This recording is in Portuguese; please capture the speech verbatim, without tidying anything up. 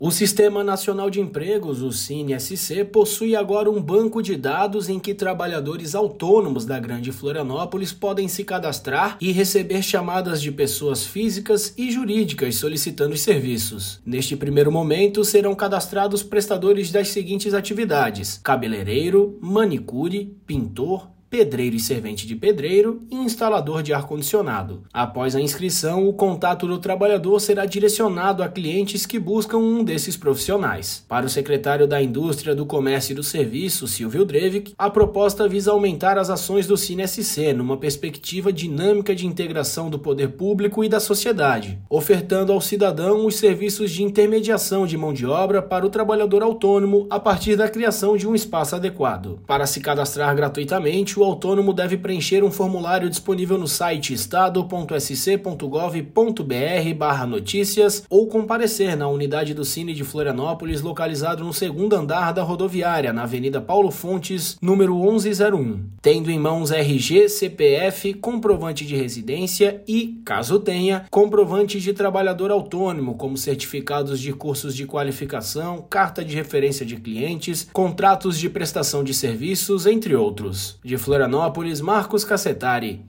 O Sistema Nacional de Empregos, o SINE-S C, possui agora um banco de dados em que trabalhadores autônomos da Grande Florianópolis podem se cadastrar e receber chamadas de pessoas físicas e jurídicas solicitando os serviços. Neste primeiro momento, serão cadastrados prestadores das seguintes atividades: cabeleireiro, manicure, pintor, pedreiro e servente de pedreiro e instalador de ar-condicionado. Após a inscrição, o contato do trabalhador será direcionado a clientes que buscam um desses profissionais. Para o secretário da Indústria, do Comércio e do Serviço, Silvio Drevic, a proposta visa aumentar as ações do SINE-S C numa perspectiva dinâmica de integração do poder público e da sociedade, ofertando ao cidadão os serviços de intermediação de mão de obra para o trabalhador autônomo a partir da criação de um espaço adequado. Para se cadastrar gratuitamente, o autônomo deve preencher um formulário disponível no site estado ponto s c ponto gov ponto b r barra notícias ou comparecer na unidade do Cine de Florianópolis, localizado no segundo andar da rodoviária, na Avenida Paulo Fontes, número onze zero um, tendo em mãos R G, C P F, comprovante de residência e, caso tenha, comprovantes de trabalhador autônomo, como certificados de cursos de qualificação, carta de referência de clientes, contratos de prestação de serviços, entre outros. De Florianópolis, Marcos Cassetari.